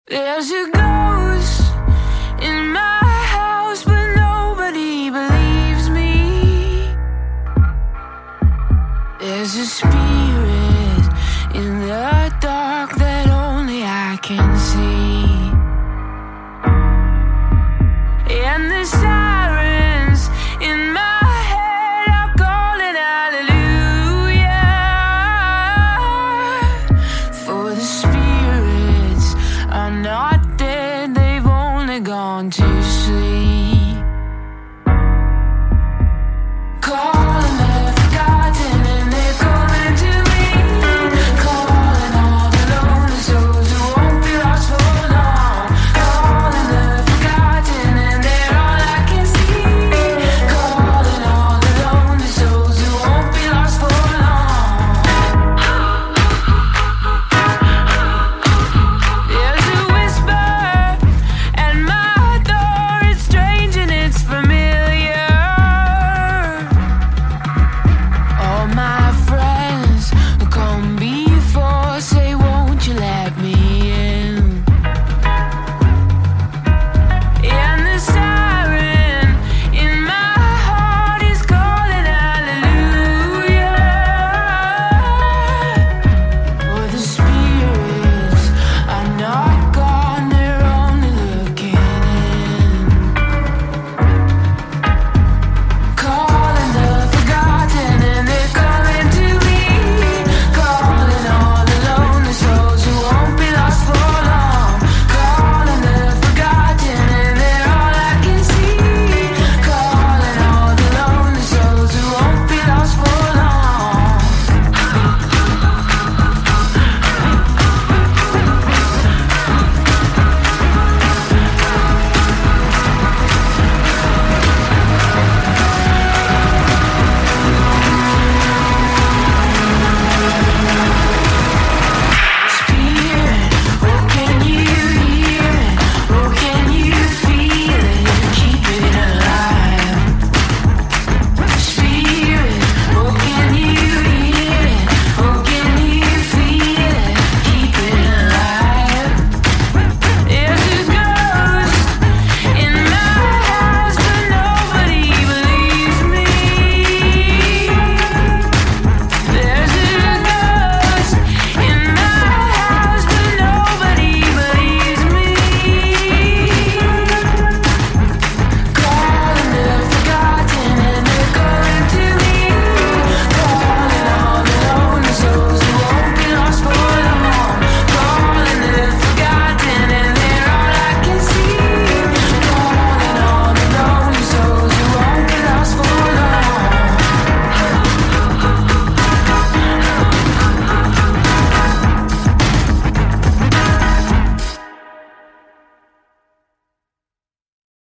There's a ghost in my house, but nobody believes me. There's a spirit in the dark that only I can see. And the sirens in my head are calling hallelujah. For the spirits are not dead, they've only gone to sleep.